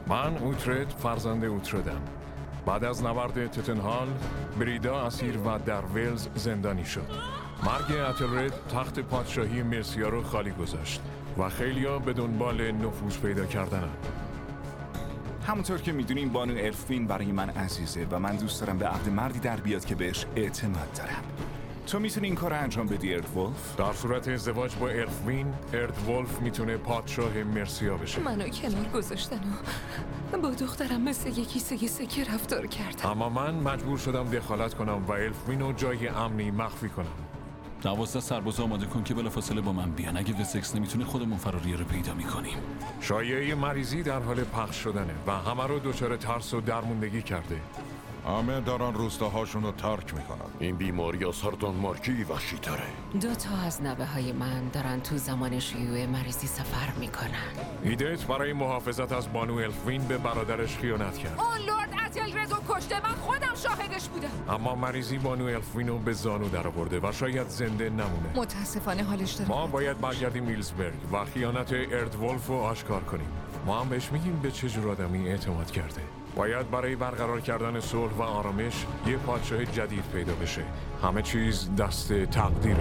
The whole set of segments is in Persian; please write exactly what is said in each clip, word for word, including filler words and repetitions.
من اوترد فرزند اوتردم. بعد از نبرد تتنهال، بریدا اسیر و در ولز زندانی شد. مرگ اتلرد تخت پادشاهی مرسیا رو خالی گذاشت و خیلیا به دنبال نفوذ پیدا کردنن. همونطور که میدونیم بانو الفوین برای من عزیزه و من دوست دارم به عهد مردی در بیاد که بهش اعتماد دارم. تو میتونی این کار رو انجام بدی اردولف؟ در صورت ازدواج با اردوین، اردولف میتونه پادشاه مرسیا بشه. منو کنار گذاشتن و با دخترم مثل یه کیسه سکه رفتار کردن. اما من مجبور شدم دخالت کنم و الفوین رو جای امنی مخفی کنم. دوازده سرباز آماده کن که بلافاصله با من بیان. اگه وسکس نمیتونه خودمون فراریه رو پیدا میکنیم. شایعه مریضی در حال پخش شدنه و همه رو دچار ترس و درموندگی کرده. همه دارن روستاهاشون رو ترک میکنن. این بیماری از هر دانمارکی وحشی تره. دو تا از نوه های من دارن تو زمان شیوع مریضی سفر میکنن. ایدت برای محافظت از بانو الفوین به برادرش خیانت کرد. اون لورد اتلرد رو کشته، من خودم شاهدش بودم. اما مریضی بانو الفوین رو به زانو درآورده و شاید زنده نمونه. متاسفانه حالش داره. ما باید برگردیم میلزبرگ و خیانت اردولف رو آشکار کنیم. ما هم بهش میگیم به چه جور آدمی اعتماد کرده. باید برای برقرار کردن صلح و آرامش یه پادشاه جدید پیدا بشه. همه چیز دست تقدیره.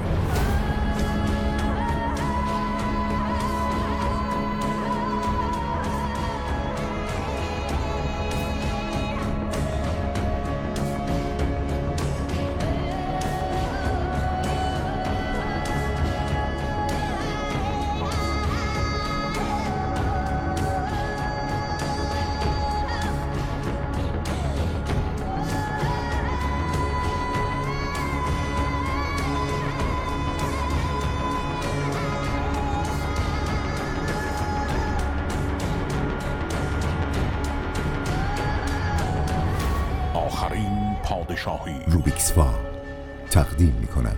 آخرین پادشاهی روبیکسوا تقدیم می کند.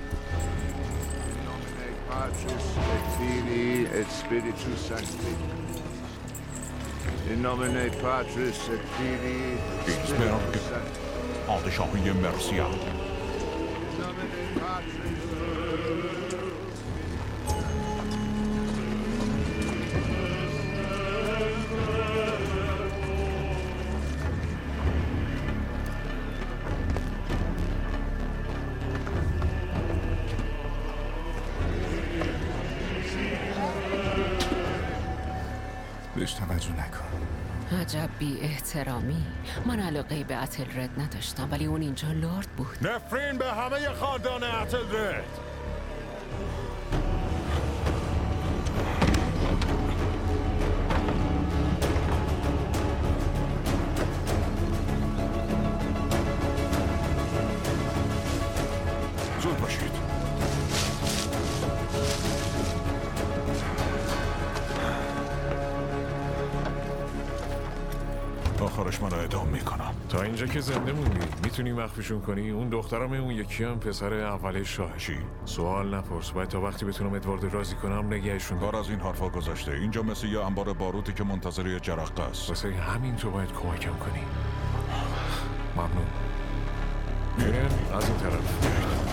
ایکسبرگ پادشاهی مرسیا. بهش توجه نکن. عجب بی احترامی. من علاقه به اتلرد نداشتم ولی اون اینجا لورد بود. نفرین به همه خاندان اتلرد. زود باشید. آخرش من رو اعدام میکنم. تا اینجا که زنده موندی میتونی مخفیشون کنی؟ اون دخترم اون یکی هم پسر اول شاه. چی؟ سوال نپرس. باید تا وقتی بتونم ادوارد راضی کنم نگهشون کار از این حرفا گذاشته. اینجا مثل یه انبار باروتی که منتظر یه جرقه است. واسه همین تو باید کمکم کنی. ممنون. میرن از این طرف.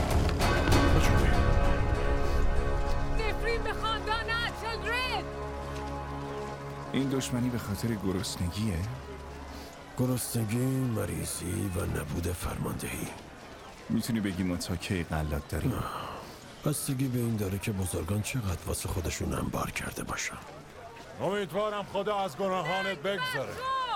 نفرین به خاندان اتلرد. این دشمنی به خاطر گرسنگیه؟ گرسنگی، مریضی و نبود فرماندهی. میتونی بگی ما تا کی غلط داریم؟ بستگی به این داره که بزرگان چقدر واسه خودشون انبار کرده باشن. امیدوارم خدا از گناهانت بگذاره.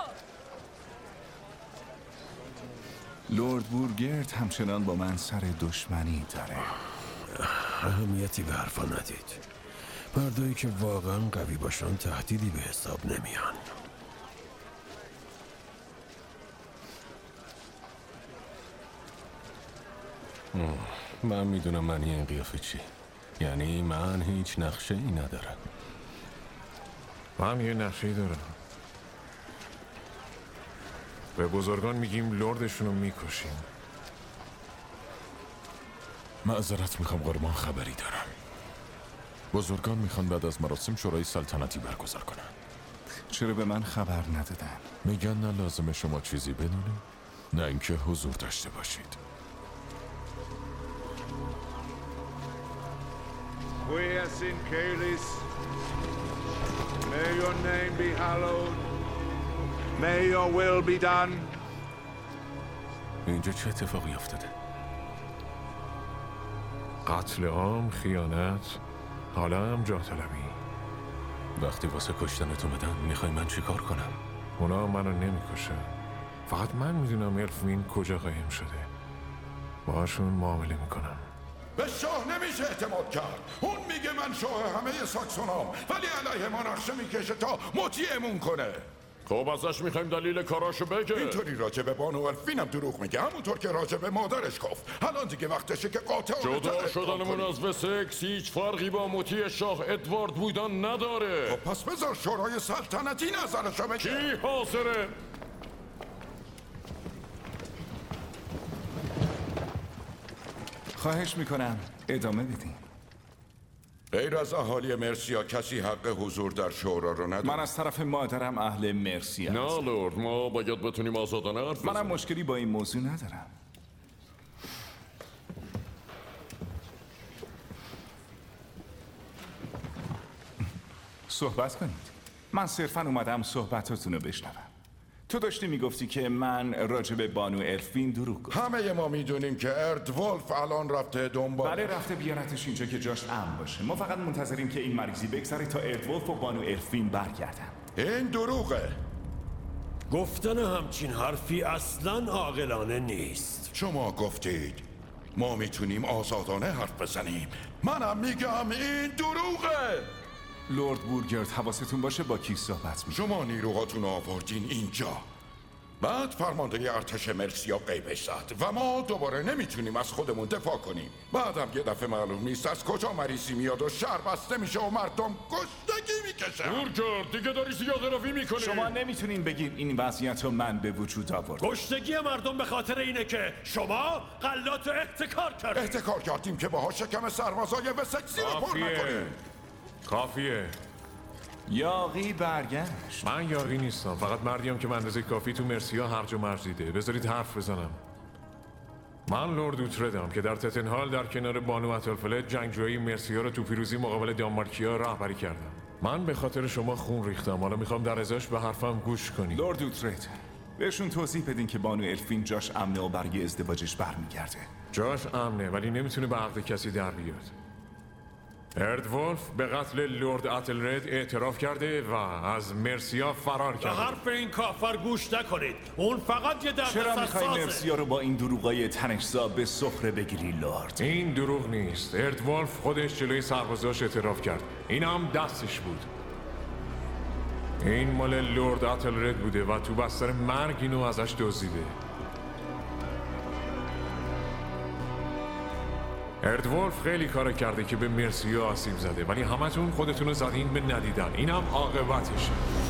لورد بورگرد همچنان با من سر دشمنی داره. اهمیتی به حرفا ندید. مردایی که واقعا قوی باشن تهدیدی به حساب نمیان. من میدونم معنی این قیافه چی. یعنی من هیچ نقشه ای ندارم. من یه نقشه دارم. به بزرگان میگیم لردشون رو میکشیم. معذرت میخوام قربان، خبری دارم. بزرگان میخوان بعد از مراسم شورای سلطنتی برگزار کنن. چرا به من خبر ندادن؟ میگن نه لازمه شما چیزی بدونید، نه اینکه حضور داشته باشید. Quies in Caelis, may your name be hallowed, May your will be done. اینجا چه اتفاقی افتاده؟ قتل عام، خیانت، حالا هم جاه طلبی. وقتی واسه کشتنت اومدن میخوای من چی کار کنم؟ اونا منو نمیکشن. فقط من میدونم الفوین کجا قایم شده. باهاشون معامله میکنم. به شاه نمیشه اعتماد کرد. اون میگه من شاه همه ساکسونام، ولی علیه ما نقشه میکشه تا مطیعمون کنه. خب ازش میخوایم دلیل کاراشو بگه. اینطوری راجع به بانو الفینم دروغ میگه، همونطور که راجع به مادرش گفت. الان دیگه وقتشه که قاطع جدا شدنمون از وسکس هیچ فرقی با مطیع شاه ادوارد بودن نداره. خب پس بذار شورای سلطنتی نظرشو بگه. کی حاضره؟ خواهش میکنم ادامه بدین. غیر از اهالی مرسیا کسی حق حضور در شورا رو نداره. من از طرف مادرم اهل مرسیا. نه لورد، ما باید بتونیم آزادانه حرف بزنیم. منم مشکلی با این موضوع ندارم. صحبت کنید. من صرفا اومدم صحبتاتون رو بشنوم. تو داشتی میگفتی که من راجع به بانو الفین دروغ گفتم. همه ما میدونیم که اردولف الان رفته دنبال. بله رفته بیارتش اینجا که جاش امن باشه. ما فقط منتظریم که این مریضی بگذره تا اردولف و بانو الفین برگردن. این دروغه. گفتن همچین حرفی اصلا عاقلانه نیست. شما گفتید ما میتونیم آزادانه حرف بزنیم. منم میگم این دروغه. لورد بورگرد حواستون باشه با کی صحبت می. شما نیروهاتون آوردین اینجا، بعد فرمانده ارتش مرسیا غیبش زد و ما دوباره نمیتونیم از خودمون دفاع کنیم. بعدم یه دفعه معلوم نیست از کجا مریضی میاد و شهر بسته میشه و مردم گشتگی میکشن. بورگرد دیگه داری زیاده روی میکنی. شما نمیتونین بگین این وضعیت رو من به وجود آوردم. گشتگی مردم به خاطر اینه که شما غلات احتکار کردید. احتکار کردیم که باها شکم سربازای وسکسی رو پر نکنیم. کافیه. یاغی برگشت. من یاغی نیستم، فقط مردیم که به اندازه کافی تو مرسیا هرج و مرج دیده. بذارید حرف بزنم. من لورد اوتردم که در تتنهال در کنار بانو اتلفلت جنگجوی مرسیا رو تو پیروزی مقابل دانمارکیا رهبری کردم. من به خاطر شما خون ریختم، حالا میخوام در ازاش به حرفم گوش کنید. لورد اوترد، بهشون توضیح بدین که بانو الفین جاش امنه و برای ازدواجش برمیگرده. جاش امنه ولی نمیتونه به عقد کسی در بیاد. اردولف به قتل لورد اتلرد اعتراف کرده و از مرسیا فرار کرده. به حرف این کافر گوش نکنید. اون فقط یه درد چرا میخوای مرسیا رو با این دروغای تنشزا به سخره بگیری لورد؟ این دروغ نیست. اردولف خودش جلوی سربازاش اعتراف کرد. این هم دستش بود. این مال لورد اتلرد بوده و تو بستر مرگ اینو ازش دزدیده. اردولف خیلی کار کرده که به مرسیا آسیب زده، ولی همتون خودتون رو زدین به ندیدن. اینم عاقبتشه.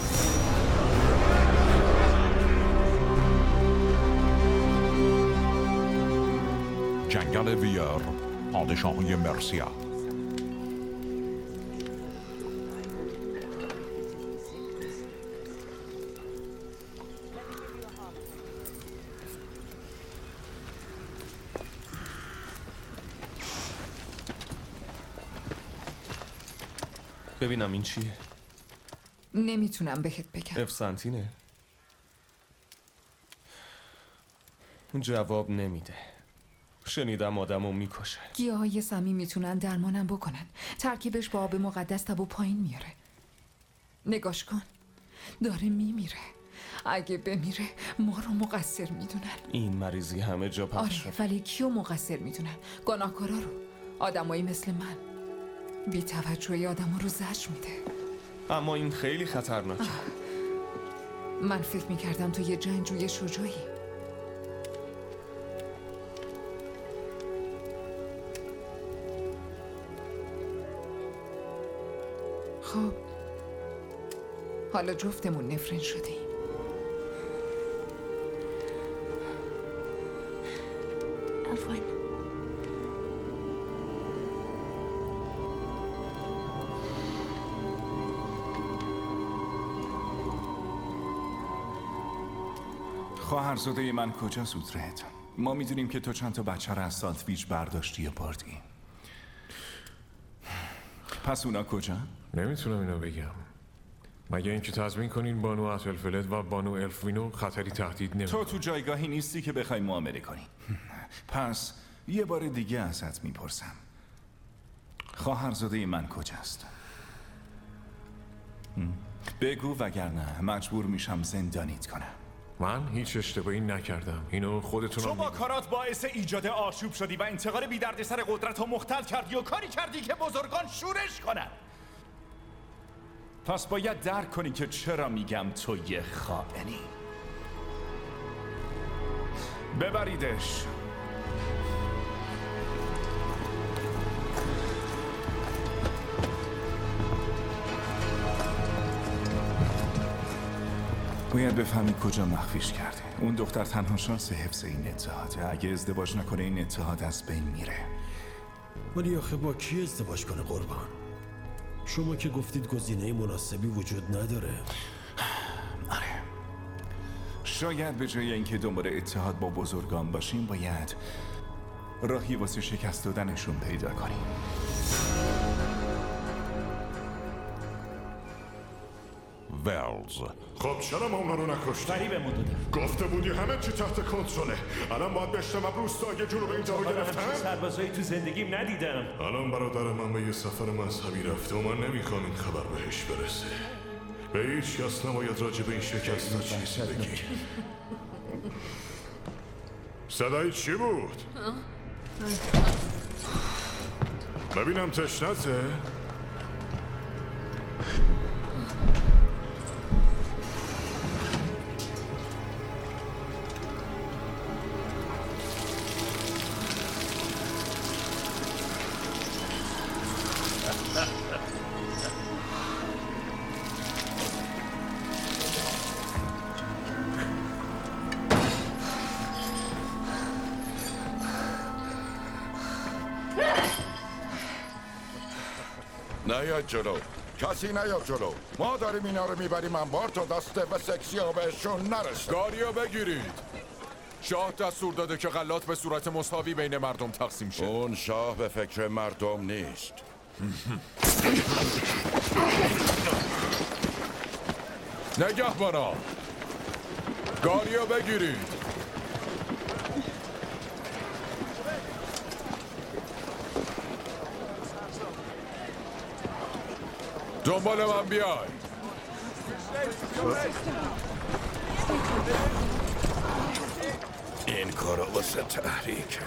جنگل ویر، پادشاهی مرسیا. ببینم این چیه؟ نمیتونم بهت بگم. افسانتینه. جواب نمیده. شنیدم آدمو میکشه. گیاهای سمی میتونن درمانم بکنن. ترکیبش با آب مقدس تب و پایین میاره. نگاش کن، داره میمیره. اگه بمیره ما رو مقصر میدونن. این مریضی همه جا پخش. آره ولی کیو مقصر میدونن؟ گناهکارا رو. آدمایی مثل من. بی توجهی آدم رو زجر میده. اما این خیلی خطرناکه. من فکر میکردم تو یه جنگجوی شجاعی. خب حالا جفتمون نفرین شدیم. عفواً. خواهرزاده من کجاست اوترد؟ ما میدونیم که تو چند تا بچه رو از سالتویج برداشتی و بردی. پس اونا کجا؟ نمیتونم اینو بگم. مگه اینکه تضمین کنین بانو اتلفلد و بانو الفوینو خطری تهدید نمی تو تو جایگاهی نیستی که بخوای معامله کنی. پس یه بار دیگه ازت میپرسم، خواهرزاده من کجاست؟ بگو وگرنه مجبور میشم زندانیت کنم. من هیچ اشتباهی نکردم. اینو خودتون تو با کارات باعث ایجاد آشوب شدی و انتقال بی دردسر قدرت رو مختل کردی و کاری کردی که بزرگان شورش کنن. پس باید درک کنی که چرا میگم تو یه خائنی. ببریدش. باید بفهمی کجا مخفیش کرده. اون دختر تنها شانس حفظ این اتحاده. اگه ازدواج نکنه این اتحاد از بین میره. ولی آخه با کی ازدواج کنه قربان؟ شما که گفتید گزینه مناسبی وجود نداره. آره، شاید به جای اینکه دنبال اتحاد با بزرگان باشیم باید راهی واسه شکست دادنشون پیدا کنیم. ولز. خب چرا ما اونا رو نکشتی؟ فریبمون داده. گفته بودی همه چی تحت کنترله. الان باید بشتم روستای جنوب اینجا رو گرفتم. سربازایی تو زندگیم ندیدم. الان برادر من به یه سفر مذهبی رفته و من نمیخوام این خبر بهش برسه. به هیچ کس نباید راجع به این شکست چیزی بگی. صدای چی بود؟ ببینم تشنته؟ نیاد جلو، کسی نیاد جلو. ما داریم اینا رو میبریم انبار تا دست و سکسی ها بهشون نرسه. گاریو بگیرید. شاه دستور داده که غلات به صورت مساوی بین مردم تقسیم شه. اون شاه به فکر مردم نیست. نگهبانا، گاریو بگیرید. دنبال من بیای. این کارو واسه تحریک.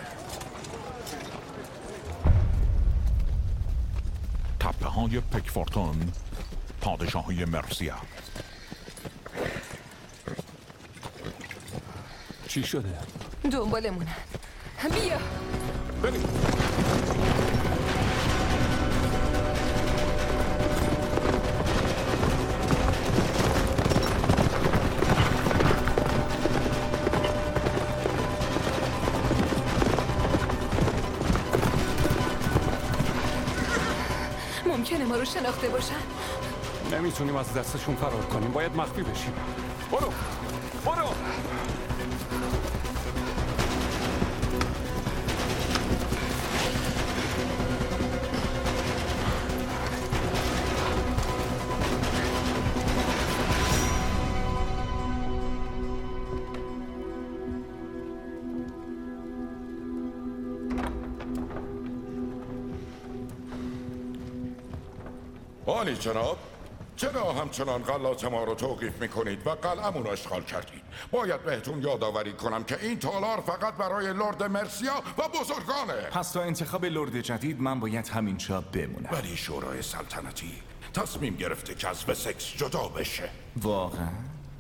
تپه های پکفورتون، پادشاهی مرسیا. چی شده؟ دنبالمونن. بیا. بریم. ممکنه ما رو شناخته باشن. نمیتونیم از دستشون فرار کنیم. باید مخفی بشیم. برو برو. آنی جناب، چرا همچنان غلات ما رو توقیف میکنید و قلعمون رو اشغال کردید؟ باید بهتون یادآوری کنم که این تالار فقط برای لرد مرسیا و بزرگانه. پس تا انتخاب لرد جدید من باید همینجا بمونم. ولی شورای سلطنتی تصمیم گرفته که از وسکس جدا بشه. واقعا؟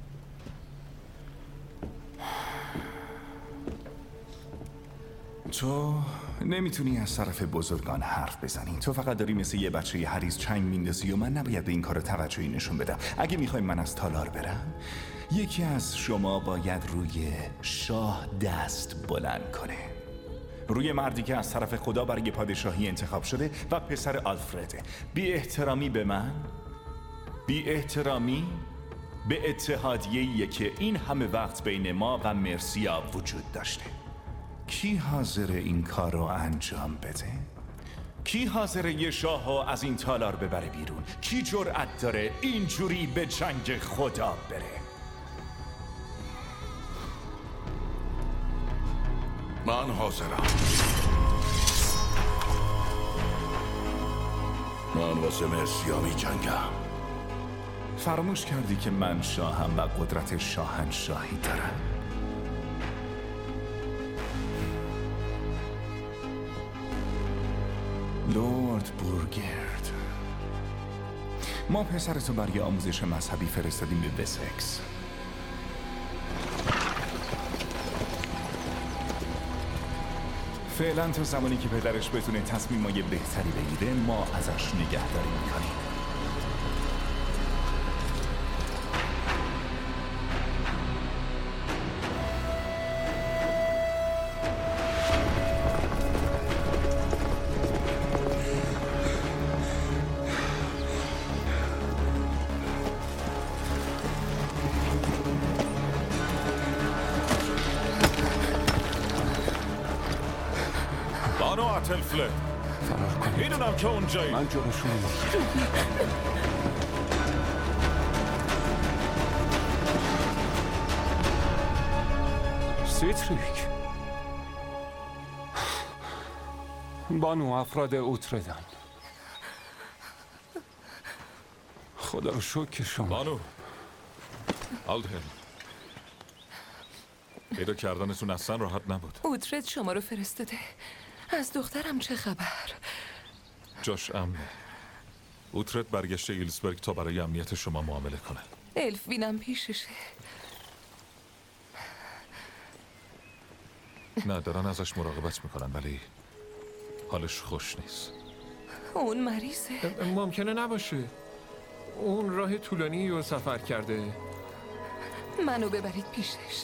تو نمیتونی از طرف بزرگان حرف بزنی. تو فقط داری مثل یه بچه یه حریص چنگ میندازی و من نباید به این کار توجهی نشون بدم. اگه میخوای من از تالار برم، یکی از شما باید روی شاه دست بلند کنه. روی مردی که از طرف خدا برای پادشاهی انتخاب شده و پسر آلفرده. بی احترامی به من، بی احترامی به اتحادیه‌ایه که این همه وقت بین ما و مرسیا وجود داشته. کی حاضر این کار رو انجام بده؟ کی حاضره یه شاهو از این تالار ببره بیرون؟ کی جرأت داره اینجوری به جنگ خدا بره؟ من حاضرم. من واسه مرسیا می جنگم. فراموش کردی که من شاهم و قدرت شاهنشاهی دارم. لورد بورگرد، ما پسرتو برای آموزش مذهبی فرستادیم به وسکس. فعلا تا زمانی که پدرش بتونه تصمیمای بهتری بگیره ما ازش نگهداری میکنیم. تلفله فرار کنید. میدونم که اونجایی. من جلوشون میگیرم. سیتریک، بانو افراد اوتردن، خدا رو شکر که شما. بانو آلدهل، پیدا کردنتون اصلا راحت نبود. اوترد شما رو فرستاده. از دخترم چه خبر؟ جاش امنه. اوترد برگشته ایلزبرگ تا برای امنیت شما معامله کنه. الفوینم پیششه. نه، دارن ازش مراقبت میکنن ولی حالش خوش نیست. اون مریضه. ممکنه نباشه. اون راه طولانی رو سفر کرده. منو ببرید پیشش.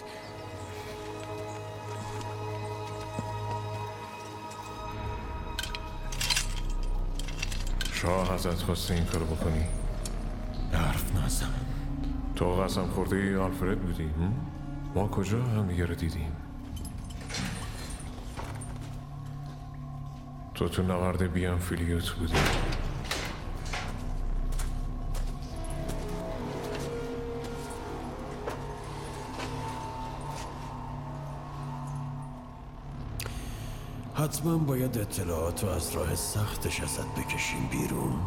شاه ازت خواسته این کارو بکنی؟ حرف نزن. تو قسم خورده ای آلفرد بودی؟ ما کجا هم دیگه رو دیدیم؟ تو تو نورد بیان فیلیوت بودی. حتما باید اطلاعاتو از راه سختش ازت بکشیم بیرون.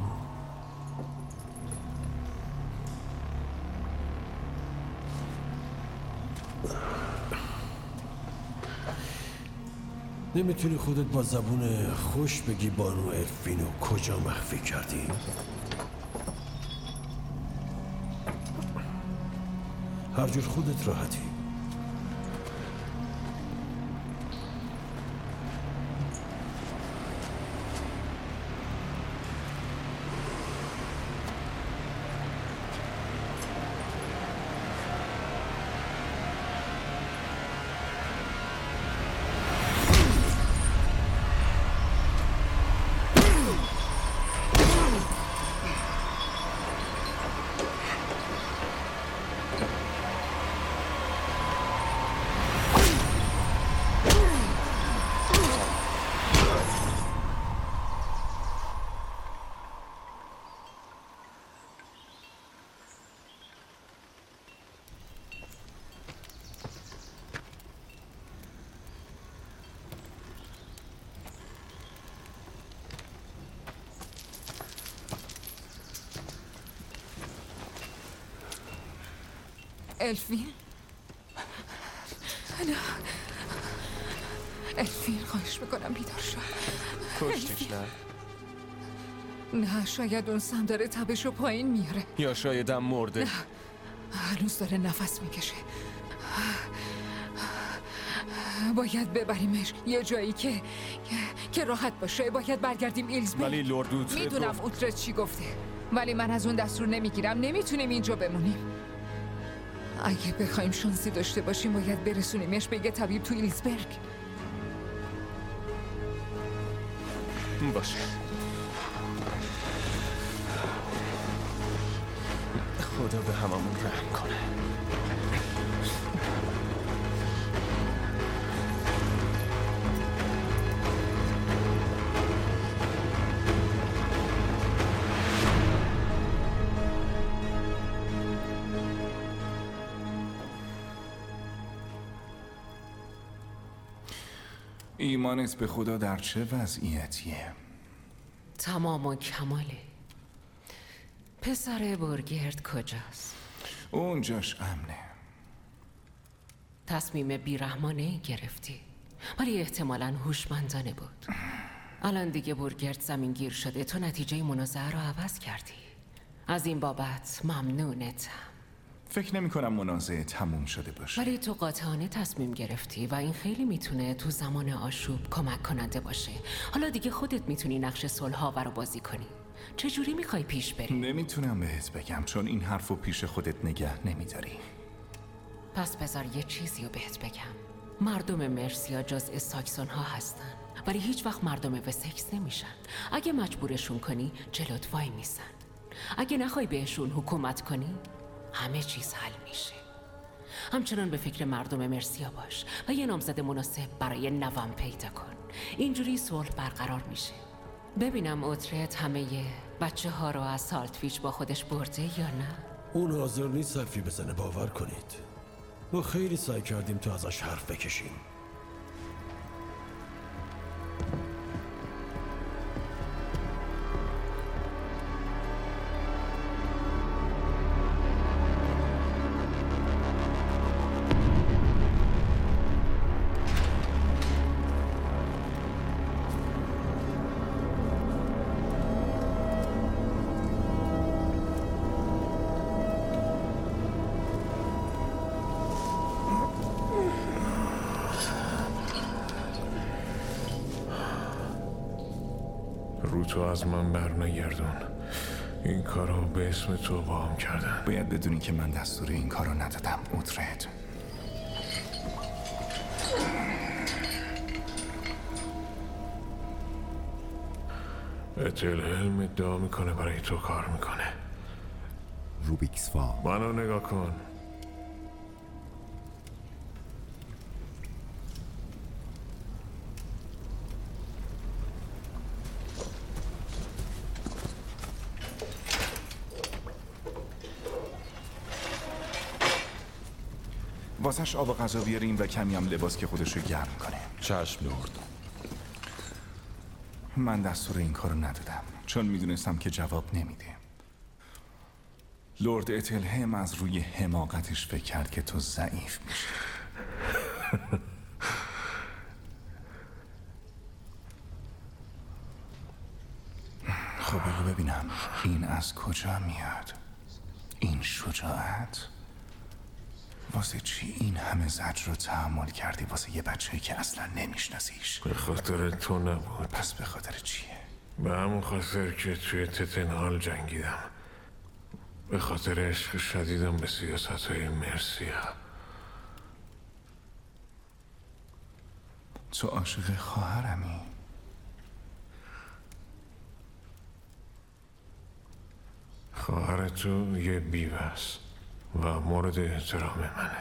نمیتونی خودت با زبون خوش بگی بانو الفینو کجا مخفی کردی؟ هر جور خودت راحتی. الفین؟ نه الفین، خواهش میکنم بیدار شو. کشتیش نه؟ نه، شاید اون سم داره تبشو پایین میاره. یا شایدم مرده. نه، هنوز داره نفس میکشه. باید ببریمش یه جایی که که راحت باشه. باید برگردیم ایلزبرگ. ولی لورد اوترد میدونم گفت... اوترد چی گفته، ولی من از اون دستور نمیگیرم. نمیتونیم اینجا بمونیم. اگه بخوایم شانسی داشته باشیم باید برسونیمش به یه طبیب تو ایلزبرگ. باشه. خدا به هممون رحم کنه. ایمانت به خدا در چه وضعیتیه؟ تمام و کماله. پسر بورگرد کجاست؟ اونجاش امنه. تصمیم بیرحمانه گرفتی، ولی احتمالاً هوشمندانه بود. الان دیگه بورگرد زمین گیر شده، تو نتیجه منازعه رو عوض کردی. از این بابت ممنونتم. فکر نمی کنم منازعه تموم شده باشه. ولی تو قاطعانه تصمیم گرفتی و این خیلی میتونه تو زمان آشوب کمک کننده باشه. حالا دیگه خودت میتونی نقش صلح‌آور رو بازی کنی. چجوری میخوای پیش بری؟ نمیتونم بهت بگم چون این حرفو پیش خودت نگه نمیداری. پس بذار یه چیزی رو بهت بگم. مردم مرسیا جزء ساکسون ها هستن، ولی هیچ وقت مردم وسکس نمیشن. اگه مجبورشون کنی جلوت وای میسن. اگه نخوای بهشون حکومت کنی همه چیز حل میشه. همچنان به فکر مردم مرسیا باش و یه نامزد مناسب برای نوام پیدا کن. اینجوری صلح برقرار میشه. ببینم اوترت همه بچه ها رو از سالتویچ با خودش برده یا نه؟ اون حاضر نیست حرفی بزنه، باور کنید. ما خیلی سعی کردیم تا ازش حرف بکشیم. رو تو از من بر نگردون. این کارو به اسم تو با هم کردن. باید بدونی که من دستور این کارو ندادم اوترت. اتلهلم ادعا میکنه برای تو کار میکنه. روبیکس فا منو نگاه کن. واسش آب و غذا بیاریم و کمی هم لباس که خودش رو گرم کنه. چشم لورد. من دستور این کارو ندادم چون میدونستم که جواب نمیده. لورد اتلهم از روی حماقتش فکر کرد که تو ضعیف میشی. خب بگو ببینم این از کجا میاد؟ این شجاعت؟ واسه چی این همه زجر رو تحمل کردی واسه یه بچه‌ای که اصلا نمیشناسیش؟ به خاطر تو نبود. پس به خاطر چیه؟ به همون خاطر که توی تتنهال جنگیدم. به خاطر عشق شدیدم به سیاست‌های مرسیا. تو عاشق خواهرمی؟ خواهر تو یه بیوه است و مورد احترام منه.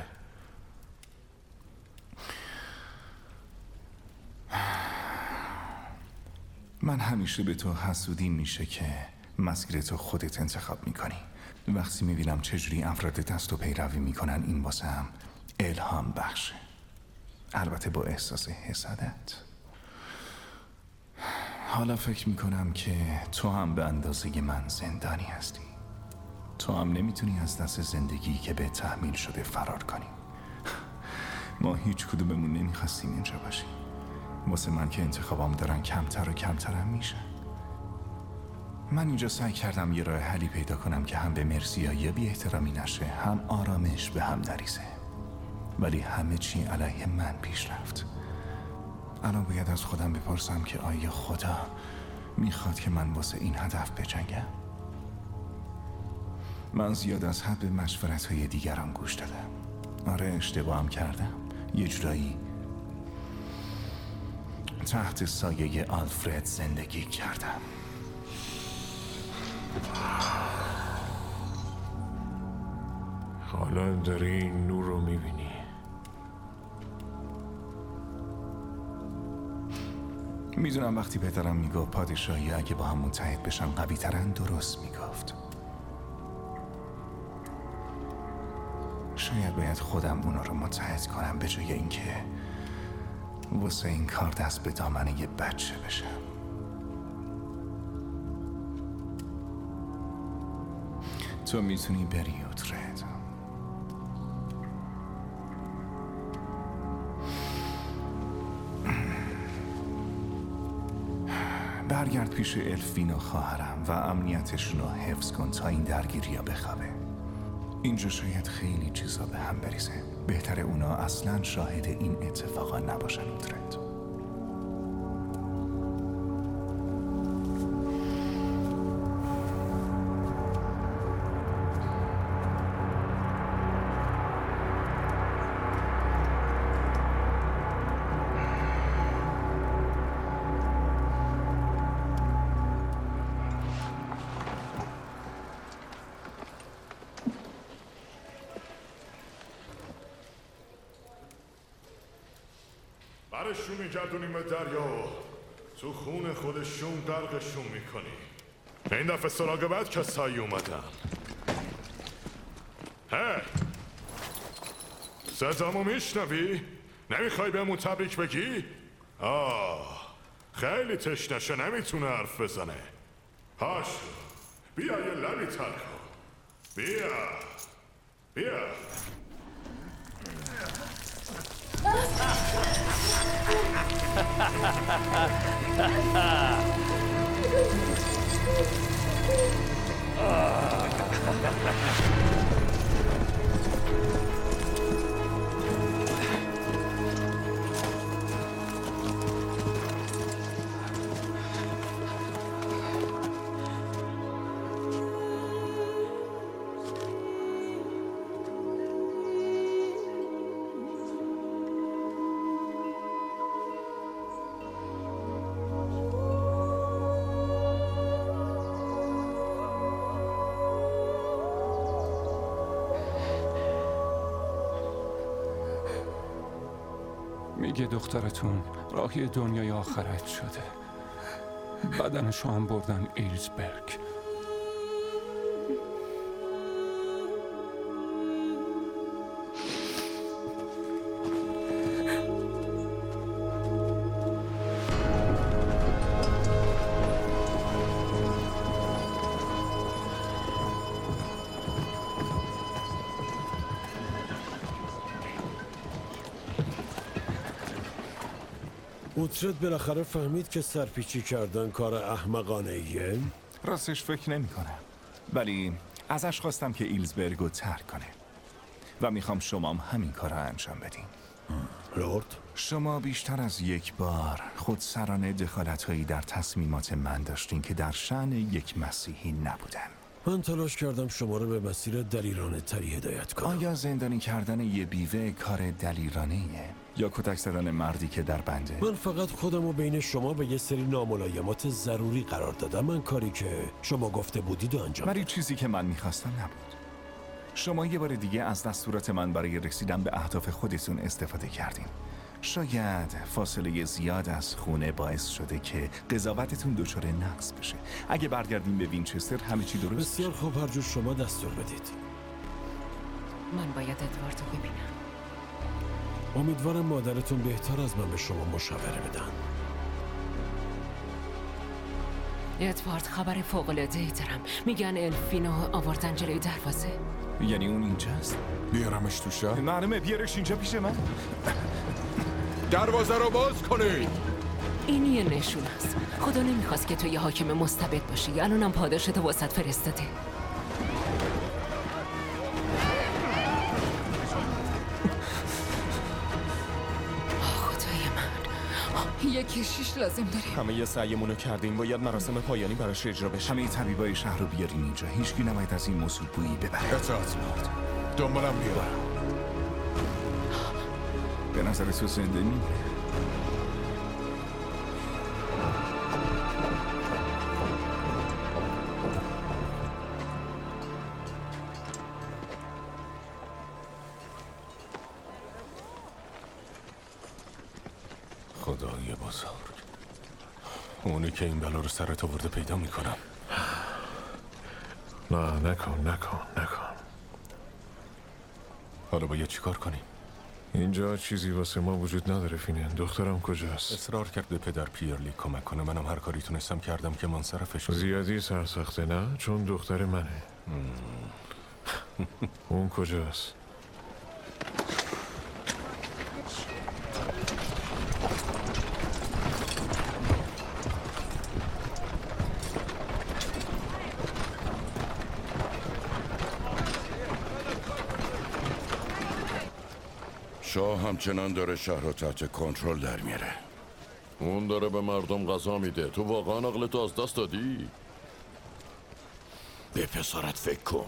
من همیشه به تو حسودی میشه که مسیر تو خودت انتخاب میکنی. وقتی میبینم چجوری افراد دست و پیروی میکنن این واسه هم الهام بخشه. البته با احساس حسادت. حالا فکر میکنم که تو هم به اندازه من زندانی هستی. تو هم نمیتونی از دست زندگی که به تحمیل شده فرار کنی. ما هیچ کدوممون نمیخواستیم اینجا باشیم. واسه من که انتخابام دارن کمتر و کمترم میشن. من اینجا سعی کردم یه راه حلی پیدا کنم که هم به مرسیا بی احترامی نشه، هم آرامش به هم نریزه. ولی همه چی علیه من پیش رفت. الان باید از خودم بپرسم که آیا خدا میخواد که من واسه این هدف بجنگم؟ من زیاد از حد به مشورت‌های دیگران گوش دادم. آره اشتباهم کردم. یه جورایی تحت سایه آلفرد زندگی کردم. حالا داری این نور رو میبینی. میدونم وقتی پدرم میگفت پادشاهی اگه با هم متحد بشن قوی ترن، درست میگفت. شاید باید خودم اونا رو متحد کنم به جای اینکه واسه این کار دست به دامن یه بچه بشم. تو میتونی بری اوترد. برگرد پیش الفین و خواهرم و امنیتشون رو حفظ کن تا این درگیری ها بخوابه. اینجا شاید خیلی چیزا به هم بریزه. بهتره اونا اصلا شاهد این اتفاقا نباشن اوترد. برشون میگردونیم به دریا و تو خون خودشون غرقشون میکنی. این دفعه سراغ بعد کسایی اومدن. هی صدامو میشنوی؟ نمیخوای بهمون تبریک بگی؟ آه خیلی تشنشه نمیتونه حرف بزنه. پاش بیا یه لبی تر کن. بیا بیا میگه دخترتون راهی دنیای آخرت شده. بدنشو هم بردن ایلزبرگ. اوترد بالاخره فهمید که سرپیچی کردن کار احمقانه ایه؟ راستش فکر نمی کنم. ولی ازش خواستم که ایلزبرگ رو ترک کنه و میخوام شما هم همین کار رو انجام بدین. لورد؟ شما بیشتر از یک بار خودسرانه دخالت‌هایی در تصمیمات من داشتین که در شأن یک مسیحی نبودن. من تلاش کردم شما رو به مسیر دلیرانه تری هدایت کنم. آیا زندانی کردن یه بیوه کار دلیرانه‌ایه؟ یا کتک زدن مردی که در بنده؟ من فقط خودم رو بین شما به یه سری ناملایمات ضروری قرار دادم. من کاری که شما گفته بودید و انجام ولی چیزی که من میخواستم نبود. شما یه بار دیگه از دستورات من برای رسیدن به اهداف خودتون استفاده کردین. شاید فاصله زیاد از خونه باعث شده که قضاوتتون دچار نقص بشه. اگه برگردیم به وینچستر همه چی درست. بسیار خوب، هر جور شما دستور بدید. من باید ادواردو ببینم. امیدوارم مادرتون بهتر از من به شما مشاوره بدن. ادوارد خبر فوق‌العاده‌ای دارم. میگن الفینو آوردن جلوی دروازه. یعنی اون اینجاست؟ بیارمش تو شهر؟ معلومه، بیارش اینجا پیش من. دروازه رو باز کنید. این یه نشون است. خدا نمیخواست که تو یه حاکم مستبد باشی. الانم پاداشتو واسط فرستاده. یه کشیش لازم داریم. همه یه سعیمونو کردیم. باید مراسم پایانی براش اجرا بشه. همه طبیبای شهر رو بیارین اینجا. هیچکی نباید از این موضوع بویی ببره. اطاعت لورد. دنبالم بیا. به نظر تو زنده میمونه؟ خدای بزرگ، اونی که این بلا رو سرت آورده پیدا میکنم. نه نکن نکن نکن. حالا باید چی کار کنیم؟ اینجا چیزی واسه ما وجود نداره فینن. دخترم کجاست؟ اصرار کرد به پدر پیرلی کمک کنه. منم هر کاری تونستم کردم که منصرفش کنم. زیادی سرسخته نه؟ چون دختر منه. اون کجاست؟ شاه همچنان داره شهر رو تحت کنترل در میاره. اون داره به مردم غذا میده. تو واقعا عقلتو از دست دادی؟ به پسرت فکر کن.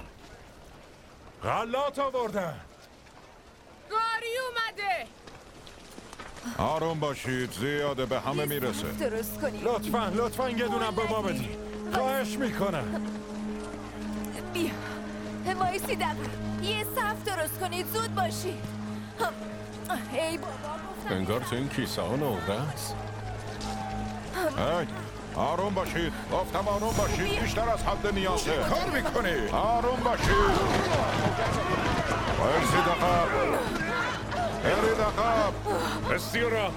غلات آوردن. گاری اومده. آروم باشید، زیاده به همه میرسه. درست کنید. لطفاً لطفاً یه دونم به ما بدی. خواهش میکنم. بیا. وایسی دقیق. یه صف درست کنید، زود باشید. ای بابا گفتم. انگار تو این کیسه ها نوره است. ای آروم باشید. گفتم آروم باشید. بیشتر از حد نیازه. کار میکنی؟ آروم باشید. وایسی دقیق. بری دقیق. استیورا.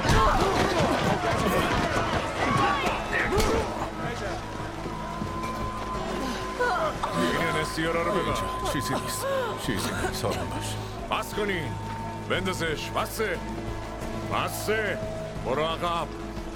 این استیورا رو ببین. چیزی نیست. چیزی نیست. آروم باش. بس کنین. بندازش. بسه. بسه. برو عقب.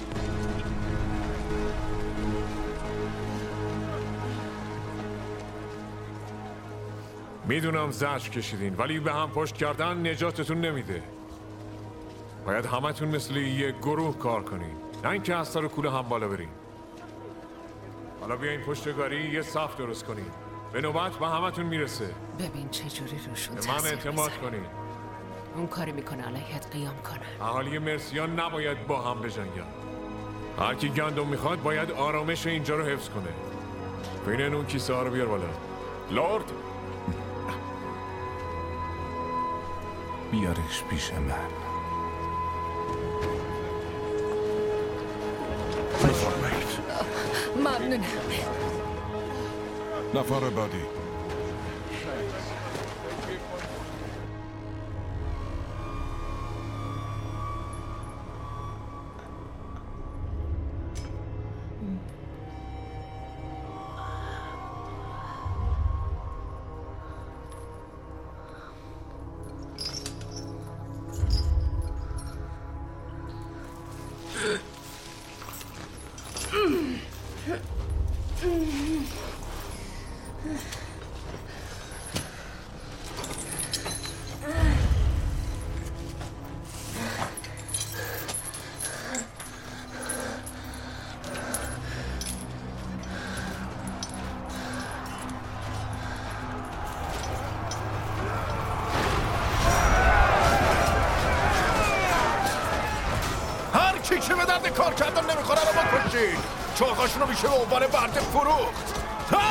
میدونم زجر کشیدین ولی به هم پشت کردن نجاتتون نمیده. باید همتون مثل یه گروه کار کنین، نه اینکه از سر کوله هم بالا برین. حالا بیاین پشتگاری یه صف درست کنین. به نوبت به همتون میرسه. ببین چجوری روشون به من اعتماد کنین. اون کاری میکنه علیهت قیام کنن. اهالی مرسیان نباید با هم بجنگن. هر کی گندم میخواد باید آرامش اینجا رو حفظ کنه. فینن اون کیسه ها رو بیار بالا. لورد بیارش پیش من. ممنونم. نفر بعدی. که به درد کار کردن نمیخوره رو بکشید. چاقاشونو میشه به عنوان برد فروخت.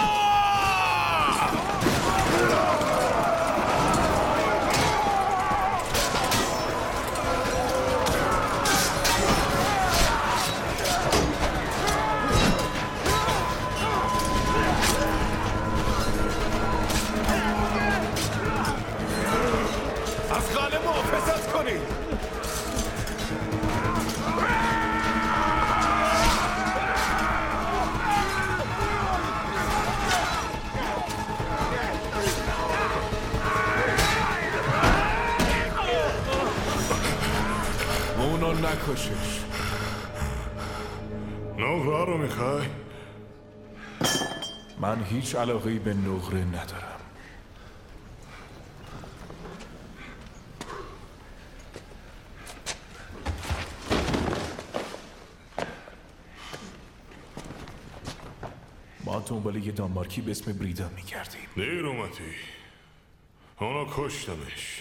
از قلعه محافظت کنید. اونو نکشش. نقره رو میخوای؟ من هیچ علاقه‌ای به نقره ندارم. ما دنبال یه دانمارکی به اسم بریدا میگردیم. دیر اومدی. اونو کشتمش.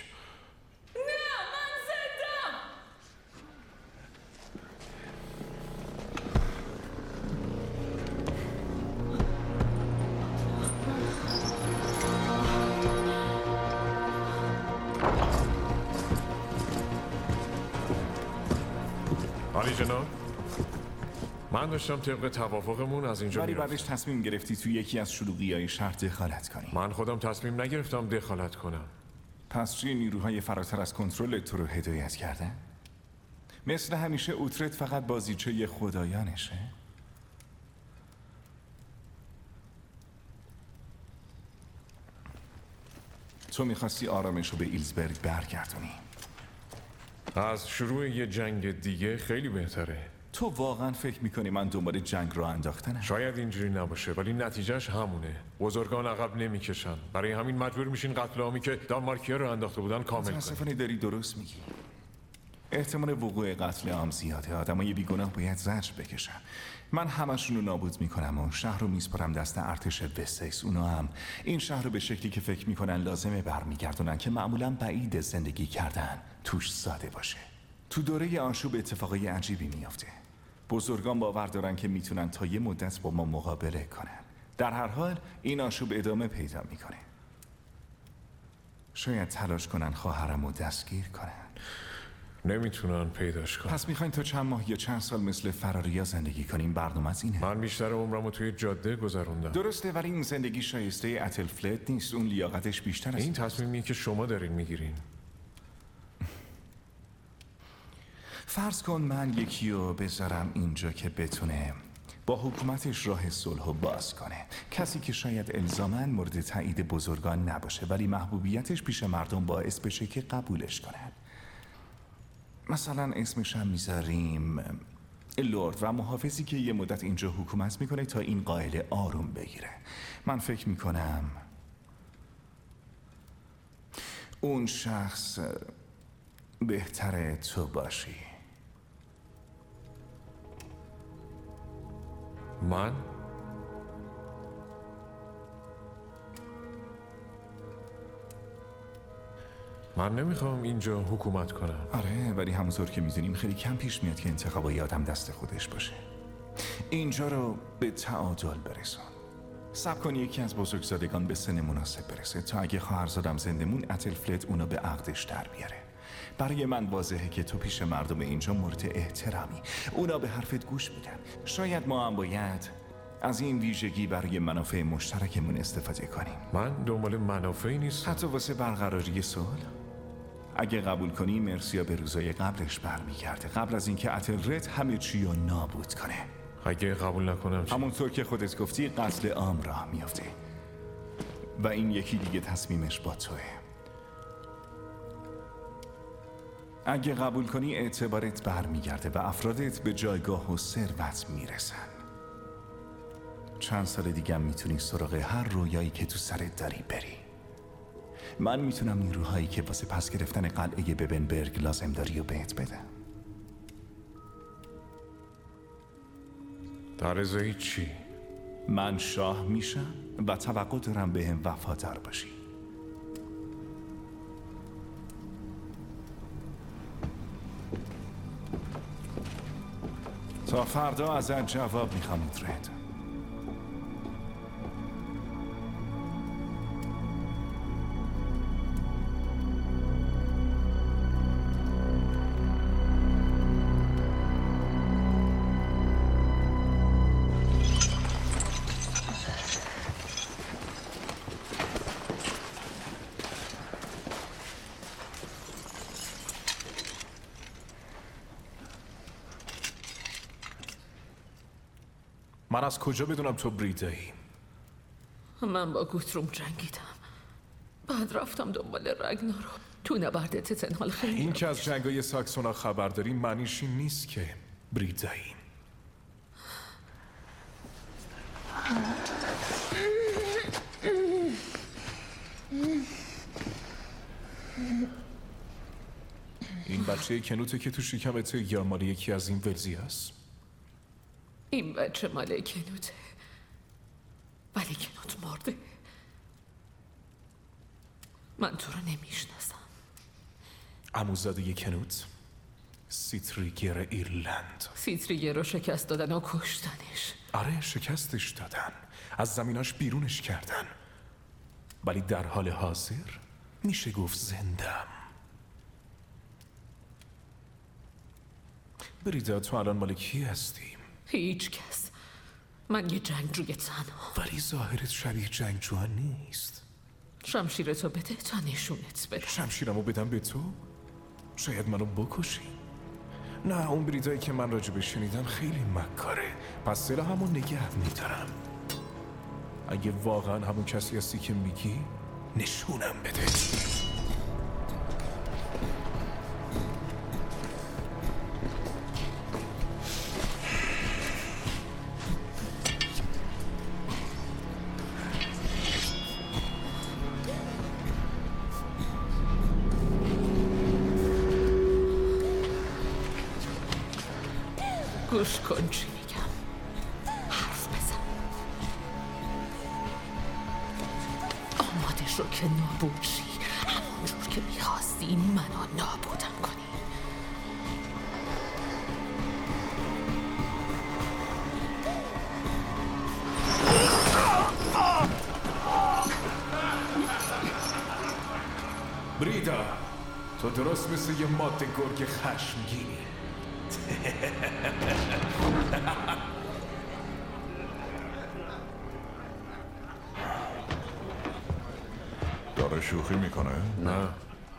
عالی جناب، من داشتم طبق توافقمون از اینجا ولی میرفتم. بعدش تصمیم گرفتی توی یکی از شلوغی‌های شهر دخالت کنی. من خودم تصمیم نگرفتم دخالت کنم. پس چی نیروهای فراتر از کنترل تو رو هدایت کردن؟ مثل همیشه اوترت فقط بازیچه خدایانشه؟ تو میخواستی آرامش رو به ایلزبرگ برگردونی. از شروع یه جنگ دیگه خیلی بهتره. تو واقعا فکر میکنی من دنبال جنگ رو انداختنم؟ شاید اینجوری نباشه ولی نتیجهش همونه. بزرگان عقب نمیکشن. برای همین مجبور میشین قتل عامی که دانمارکی‌ها رو انداخته بودن کامل کنید. متاسفانه داری درست میگی. احتمال وقوع قتل عام زیاده. آدمای بیگناه باید زجر بکشن. من همشون رو نابود میکنم و شهر رو میسپارم دست ارتش وستکس. اونا هم این شهر رو به شکلی که فکر میکنن لازمه برمیگردونن که معمولا بعید زندگی کردن توش ساده باشه. تو دوره آشوب اتفاقای عجیبی میافته. بزرگان باور دارن که میتونن تا یه مدت با ما مقابله کنن. در هر حال این آشوب ادامه پیدا میکنه. شاید تلاش کنن خواهرم رو دستگیر کنن. نمیتونن پیداش کنن. پس میخواین تا چند ماه یا چند سال مثل فراریا زندگی کنیم؟ برنامه از اینه؟ من بیشتر عمرمو توی جاده گذروندم. درسته ولی این زندگی شایسته اتلفلت نیست. اون لیاقتش بیشتر است. این تصمیمی که شما دارین میگیرین. فرض کن من یکی رو بذارم اینجا که بتونه با حکومتش راه صلح رو باز کنه. کسی که شاید الزاماً مورد تایید بزرگان نباشه ولی محبوبیتش پیش مردم باعث بشه که قبولش کنن. مثلا اسمش هم میذاریم لورد و محافظی که یه مدت اینجا حکومت میکنه تا این قائل آروم بگیره. من فکر میکنم اون شخص بهتره تو باشی. من؟ من نمیخوام اینجا حکومت کنم. آره ولی همونطور که میدونیم خیلی کم پیش میاد که انتخابای آدم دست خودش باشه. اینجا رو به تعادل برسون. صبر کن یکی از بزرگزادگان به سن مناسب برسه تا اگه خواهرزادم زنده مون اتلفلت اونا به عقدش در بیاره. برای من واضحه که تو پیش مردم اینجا مورد احترامی. اونا به حرفت گوش میدن. شاید ما هم باید از این ویژگی برای منافع مشترکمون استفاده کنیم. من دنبال منافعی نیستم. حتی واسه برقراری صلح. اگه قبول کنی مرسیا به روزای قبلش برمیگرده، قبل از اینکه اتلرد همه چی رو نابود کنه. اگه قبول نکنم چی؟ همونطور که خودت گفتی قتل عام راه میافته و این یکی دیگه تصمیمش با توه. اگه قبول کنی اعتبارت برمیگرده و افرادت به جایگاه و ثروت میرسن. چند سال دیگه هم میتونی سراغ هر رویایی که تو سرت داری بری. من میتونم نیروهایی که واسه پس گرفتن قلعه ببنبرگ لازم داری و بهت بدم. در ازای چی؟ من شاه میشم و توقع دارم به هم وفادار باشی. تا فردا ازت جواب میخوام اوترد. من از کجا بدونم تو بریدایی؟ من با گوتروم جنگیدم. بعد رفتم دنبال رگنارو. تو نبرد تتنهال خیلی این که از جنگای ساکسونا خبر داری معنیش این نیست که بریدایی. این بچه کنوته که تو شکمت یا مال یکی از این ولزی هست؟ این بچه مال کنوته ولی کنوت مرده. من تو رو نمیشناسم. عموزاده کنوت سیتریگر ایرلند. سیتریگر رو شکست دادن و کشتنش. آره شکستش دادن، از زمیناش بیرونش کردن، ولی در حال حاضر میشه گفت زندم. بریدا تو الان مال کی هستی؟ هیچ کس. من یه جنگجوی تنها. ولی ظاهرت شبیه جنگجوها نیست. شمشیرتو بده تا نشونت بدم. شمشیرمو بدم به تو؟ شاید منو بکشی. نه، اون بریدایی که من راجبش شنیدم خیلی مکاره. پس سلاحمو نگه میدارم. اگه واقعا همون کسی هستی که میگی نشونم بده. گوش کن چی میگم. حرف بزن. آماده شو که نابود شی، همونجور که میخواستی منو نابودم کنی. بریدا، تو درست مثل یه ماده گرگ خشمگینی. داره شوخی میکنه؟ نه.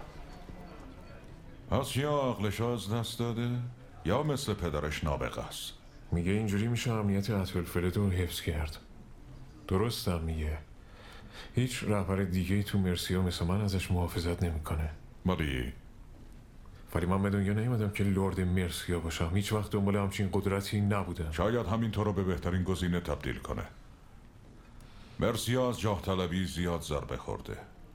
پس یا عقلش از دست داده یا مثل پدرش نابغه است. میگه اینجوری میشه امنیت اتلفلد رو حفظ کرد. درستم میگه. هیچ رهبر دیگه تو مرسیا مثل من ازش محافظت نمیکنه. ولی ولی من به دنیا نیومدم که لرد مرسیا باشم. هیچ وقت دنبال همچین قدرتی نبودم. شاید همین تو رو به بهترین گزینه تبدیل کنه. مرسیا از جاه طلبی زیاد ضربه خورده.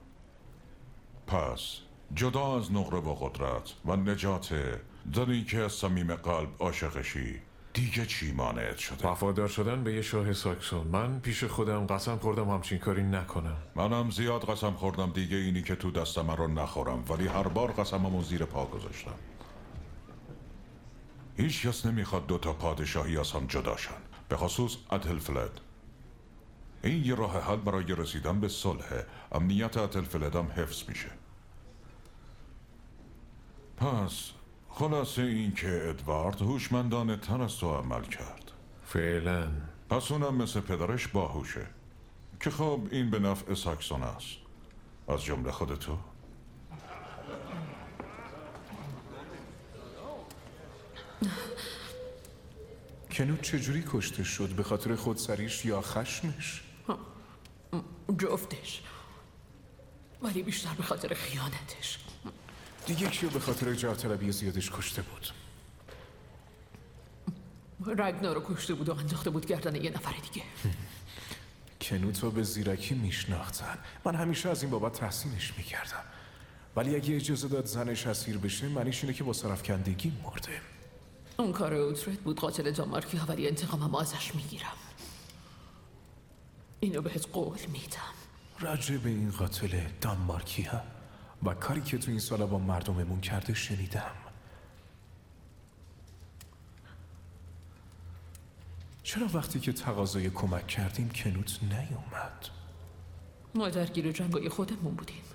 پس جدا از نقره و قدرت و نجات زنی که از صمیم قلب عاشقشی، دیگه چی مانعت شده؟ وفادار شدن به یه شاه ساکسون. من پیش خودم قسم خوردم همچین کاری نکنم. منم زیاد قسم خوردم دیگه اینی که تو دستم رو نخورم، ولی هر بار قسممو زیر پا گذاشتم. هیچ کس نمیخواد دوتا پادشاهی از هم جدا شن، به خصوص اتلفلد. این یه راه حل برای رسیدن به صلح. امنیت اتلفلد هم حفظ میشه. پس خلاصه این که ادوارد هوشمندانه تر از تو عمل کرد. فعلا. پس اونم مثل پدرش باهوشه که خب این به نفع ساکسون است، از جمله خود تو. کنوت چجوری کشته شد؟ به خاطر خودسریش یا خشمش؟ جفتش، ولی بیشتر به خاطر خیانتش. دیگه کیو به خاطر جاه طلبی زیادش کشته بود؟ رگنا رو کشته بود و انداخته بود گردن یه نفر دیگه. کنوتو به زیرکی میشناختن. من همیشه از این بابت تحسینش میکردم. ولی اگه اجازه داد زنش اسیر بشه، معنیش اینه که با سرفکندگی مرده. اون کار اوترد بود، قاتل دانمارکیا، ولی انتقامم ازش میگیرم. اینو بهت قول میدم. راجع به این قاتل دانمارکیا و کاری که تو این سالا با مردممون کرده شنیدم. چرا وقتی که تقاضای کمک کردیم کنوت نیومد؟ ما درگیر جنگای خودمون بودیم.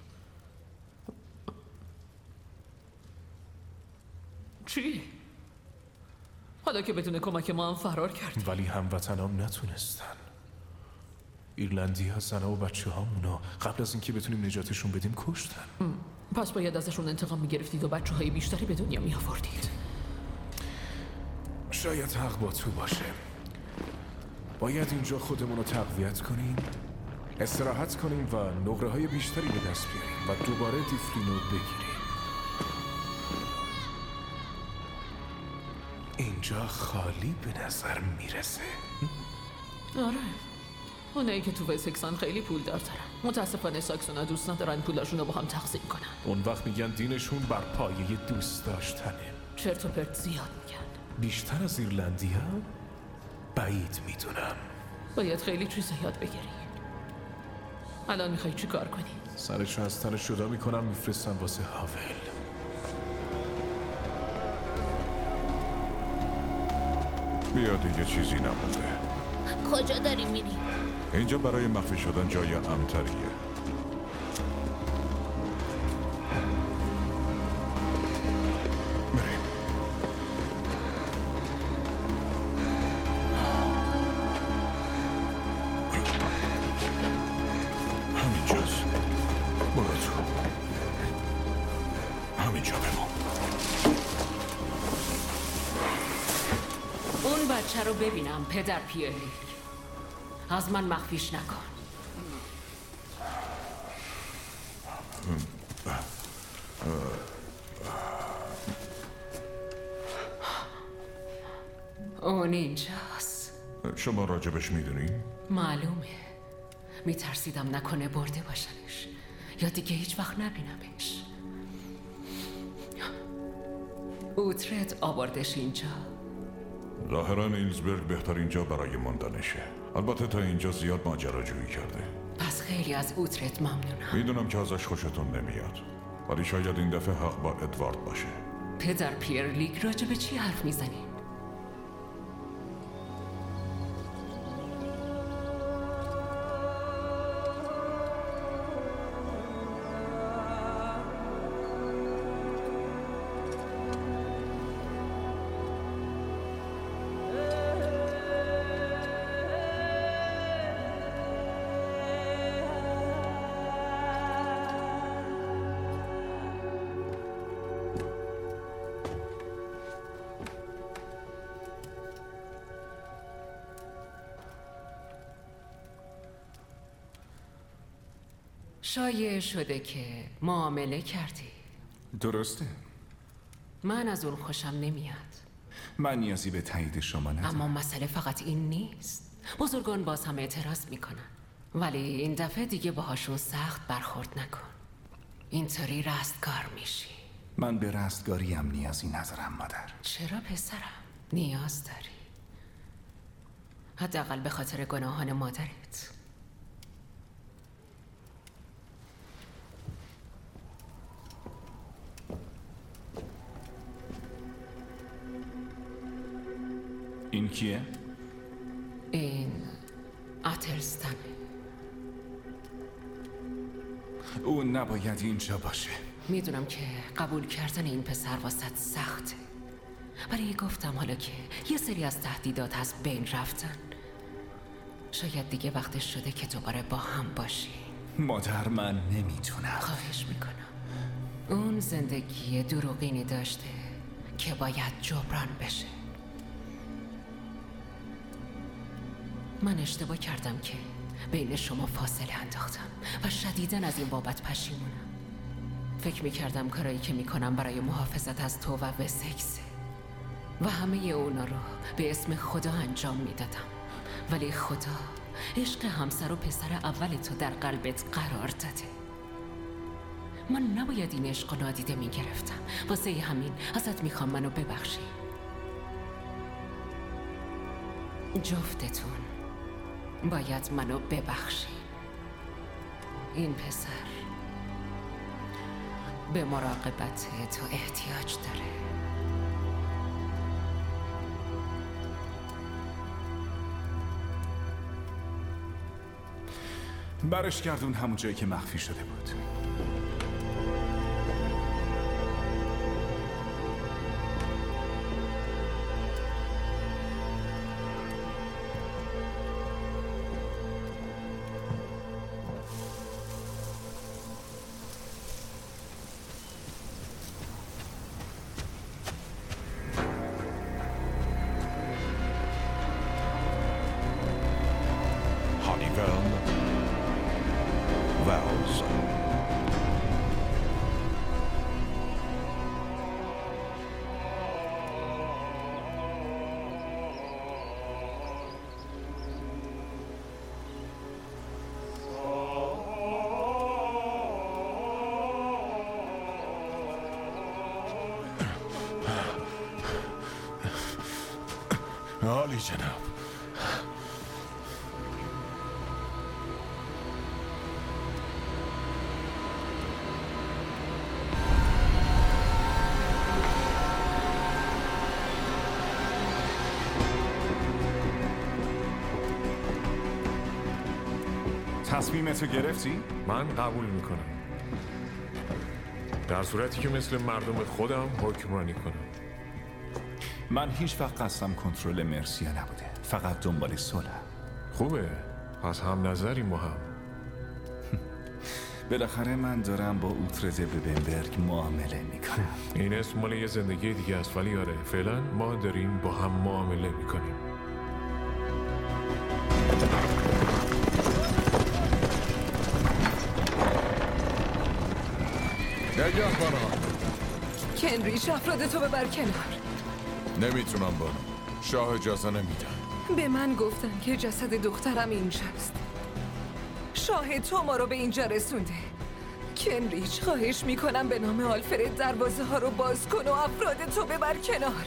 چی؟ حالا که بدون کمک ما هم فرار کردیم. ولی هموطنام نتونستن. ایرلندی ها، زنها و بچه هامونو قبل از اینکه بتونیم نجاتشون بدیم کشتن. پس باید ازشون انتقام میگرفتید و بچه های بیشتری به دنیا می آوردید. شاید حق با تو باشه. باید اینجا خودمون رو تقویت کنیم، استراحت کنیم و نقره های بیشتری به دست بیاریم و دوباره دیفلینو بگیریم. اینجا خالی به نظر میرسه. آره، اونایی که تو وسکسان خیلی پول دارترن. متاسفانه ساکسونا دوست ندارن پولاشون رو با هم تقسیم کنن. اون وقت میگن دینشون بر پایه دوست داشتنه. چرت و پرت زیاد میگن. بیشتر از ایرلندی ها؟ بعید میدونم. باید خیلی چیزا یاد بگیری. الان میخوای چی کار کنی؟ سرشو از تنش جدا میکنم، میفرستم واسه هاول. بیا دیگه چیزی نمونده. کجا داری میری؟ اینجا برای مخفی شدن جای امن‌تریه. بریم. همینجاست. همینجا بمون. اون بچه رو ببینم پدر پیرلیک. از من مخفیش نکن. اون اینجاست. شما راجبش میدونی؟ معلومه. میترسیدم نکنه برده باشنش یا دیگه هیچ وقت نبینمش. اوترد آوردش اینجا. ظاهراً ایلزبرگ بهترین جا برای ماندنشه. البته تا اینجا زیاد ماجراجویی کرده. پس خیلی از اوترد ممنونم. میدونم که ازش خوشتون نمیاد، ولی شاید این دفعه حق با ادوارد باشه. پدر پیرلیک راجب چی حرف میزنی؟ شایع شده که معامله کردی. درسته. من از اون خوشم نمیاد. من نیازی به تایید شما ندارم. اما مسئله فقط این نیست. بزرگان باز هم اعتراض میکنن، ولی این دفعه دیگه باهاشون سخت برخورد نکن. اینطوری رستگار میشی. من به رستگاری هم نیازی ندارم مادر. چرا پسرم؟ نیاز داری. حداقل به خاطر گناهان مادرت. این کیه؟ این اتلستانه. او نباید اینجا باشه. میدونم که قبول کردن این پسر واسط سخته، ولی گفتم حالا که یه سری از تهدیدات از بین رفتن، شاید دیگه وقتش شده که دوباره با هم باشی. مادر من نمیتونم. خواهش میکنم. اون زندگی دروغینی داشته که باید جبران بشه. من اشتباه کردم که بین شما فاصله انداختم و شدیداً از این بابت پشیمونم. فکر میکردم کارایی که میکنم برای محافظت از تو و وسکسه و همه اونا رو به اسم خدا انجام میدادم، ولی خدا عشق همسر و پسر اول تو در قلبت قرار داده. من نباید این عشق رو نادیده میگرفتم. واسه همین ازت میخوام منو ببخشی. جفتتون باید منو ببخشی. این پسر به مراقبت تو احتیاج داره. برش گردون همون جایی که مخفی شده بود. عالی جناب. تصمیمتو گرفتی؟ من قبول میکنم، در صورتی که مثل مردم خودم حکمرانی کنم. من هیچ وقت قصدم کنترل مرسیا نبوده، فقط دنبال صلح. خوبه، پس هم نظری ما هم. بالاخره من دارم با اوترت ببنبرگ معامله میکنم. این اسم مال یه زندگی دیگه است، ولی آره فعلا ما داریم با هم معامله میکنیم. نگهبانان، کنریچ افراد تو ببر کنار. نمیتونم بانو، شاه اجازه نمیدن. به من گفتن که جسد دخترم اینجاست. شاه تو ما رو به اینجا رسونده. کنریچ خواهش میکنم به نام آلفرد دروازه ها رو باز کن و افراد تو ببر کنار.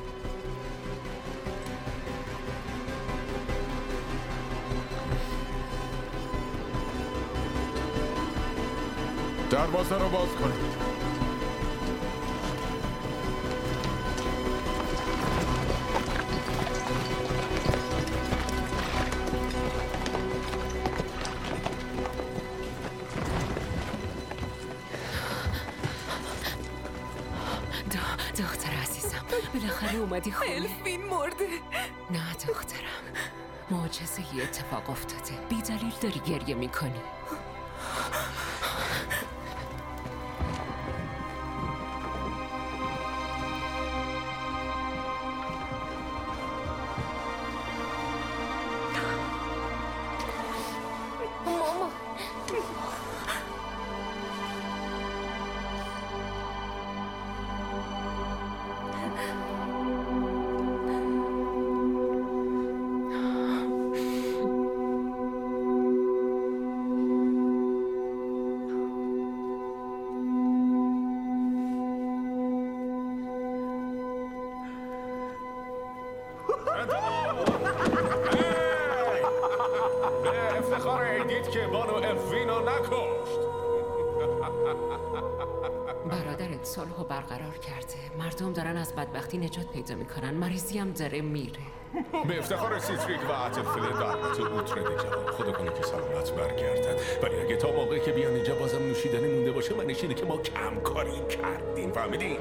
دروازه رو باز کنید. دختر عزیزم، بالاخره اومدی خونه. الفین مرده. نه دخترم، معجزه ای اتفاق افتاده. بی دلیل داری گریه میکنی. به افتخار عیدید که بانو افوینو نکشت. برادرت صلح و برقرار کرده. مردم دارن از بدبختی نجات پیدا میکنن. مریضی هم داره میره. به افتخار سیتریک و اتلفیل و البته اوترد جوان، خدا کنه که سلامت برگردن. ولی اگه تا موقعی که بیان اینجا بازم نوشیدنی مونده باشه، معنیش اینه که ما کم کاری کردیم. فهمیدین؟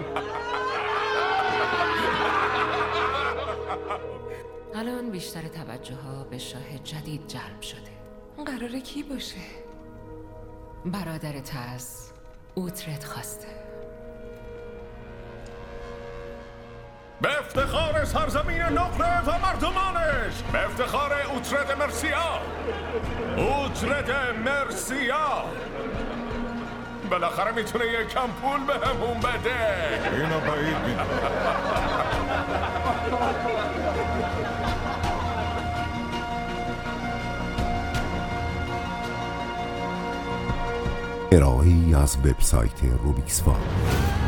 الان بیشتر توجه ها به شاه جدید جلب شده. قراره کی باشه؟ برادرت از اوترد خواسته. به افتخار سرزمین نقره و مردمانش، به افتخار اوترد مرسیا، اوترد مرسیا. بالاخره میتونه یکم پول به همون بده. اینو بعید میدونم. ارائه‌ای از وبسایت روبیکس فام.